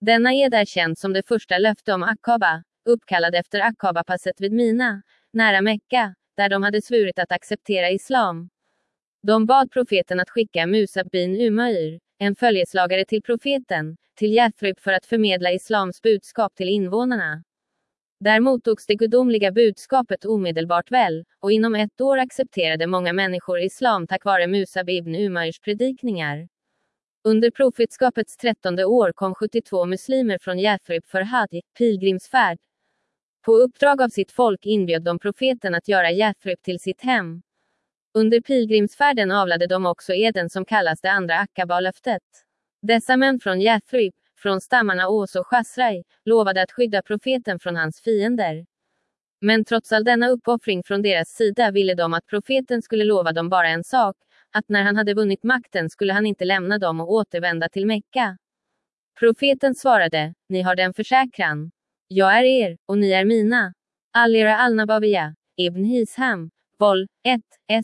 Denna ed är känd som det första löfte om Aqaba, uppkallad efter Aqaba-passet vid Mina, nära Mekka, där de hade svurit att acceptera islam. De bad profeten att skicka Musab bin Umair, en följeslagare till profeten, till Yathrib för att förmedla islams budskap till invånarna. Där mottogs det gudomliga budskapet omedelbart väl, och inom ett år accepterade många människor islam tack vare Musab ibn Umairs predikningar. Under profetskapets 13:e år kom 72 muslimer från Yathrib för Hajj, pilgrimsfärd. På uppdrag av sitt folk inbjöd de profeten att göra Yathrib till sitt hem. Under pilgrimsfärden avlade de också eden som kallas det andra Aqaba-löftet. Dessa män från Yathrib, från stammarna Ås och Chasrai, lovade att skydda profeten från hans fiender. Men trots all denna uppoffring från deras sida ville de att profeten skulle lova dem bara en sak, att när han hade vunnit makten skulle han inte lämna dem och återvända till Mekka. Profeten svarade, ni har den försäkran. Jag är er, och ni är mina. Alira al-Nabawiya, Ibn Hisham, vol. 1, s.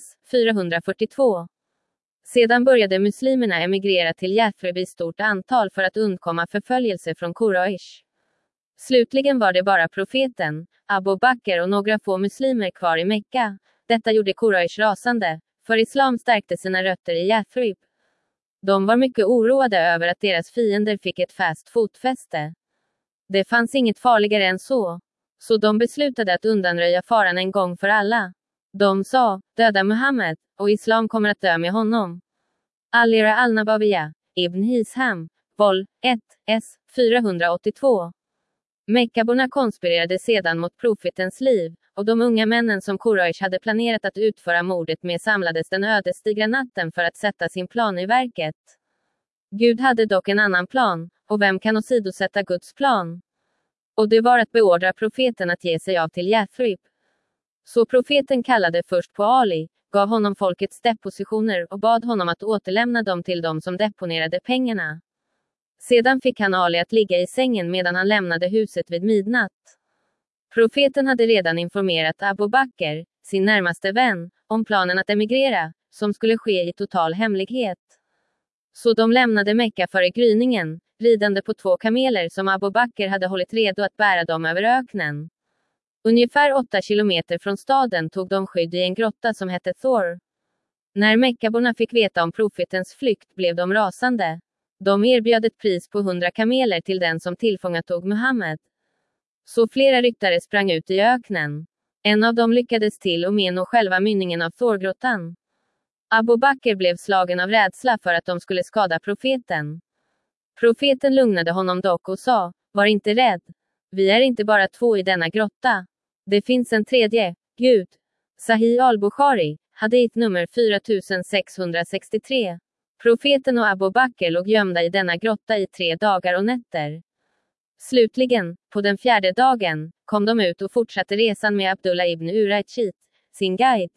442. Sedan började muslimerna emigrera till Yathrib i stort antal för att undkomma förföljelse från Quraysh. Slutligen var det bara profeten, Abu Bakr och några få muslimer kvar i Mekka. Detta gjorde Quraysh rasande, för islam stärkte sina rötter i Yathrib. De var mycket oroade över att deras fiender fick ett fast fotfäste. Det fanns inget farligare än så. Så de beslutade att undanröja faran en gång för alla. De sa, döda Muhammed, och islam kommer att dö med honom. Alira al-Nabawiya, Ibn Hisham, vol. 1, s. 482. Mekkaborna konspirerade sedan mot profetens liv, och de unga männen som Quraysh hade planerat att utföra mordet med samlades den ödesdigra natten för att sätta sin plan i verket. Gud hade dock en annan plan, och vem kan åsidosätta Guds plan? Och det var att beordra profeten att ge sig av till Yathrib. Så profeten kallade först på Ali, gav honom folkets depositioner och bad honom att återlämna dem till dem som deponerade pengarna. Sedan fick han Ali att ligga i sängen medan han lämnade huset vid midnatt. Profeten hade redan informerat Abu Bakr, sin närmaste vän, om planen att emigrera, som skulle ske i total hemlighet. Så de lämnade Mekka före gryningen, ridande på 2 kameler som Abu Bakr hade hållit redo att bära dem över öknen. Ungefär 8 kilometer från staden tog de skydd i en grotta som hette Thor. När Mekkaborna fick veta om profetens flykt blev de rasande. De erbjöd ett pris på 100 kameler till den som tillfångatog Muhammed. Så flera ryttare sprang ut i öknen. En av dem lyckades till och med nå själva mynningen av Thorgrottan. Abu Bakr blev slagen av rädsla för att de skulle skada profeten. Profeten lugnade honom dock och sa, var inte rädd. Vi är inte bara 2 i denna grotta. Det finns en tredje, Gud. Sahih al-Bukhari, hadith nummer 4663. Profeten och Abu Bakr låg gömda i denna grotta i 3 dagar och nätter. Slutligen, på den 4:e dagen, kom de ut och fortsatte resan med Abdullah ibn Urayqit, sin guide.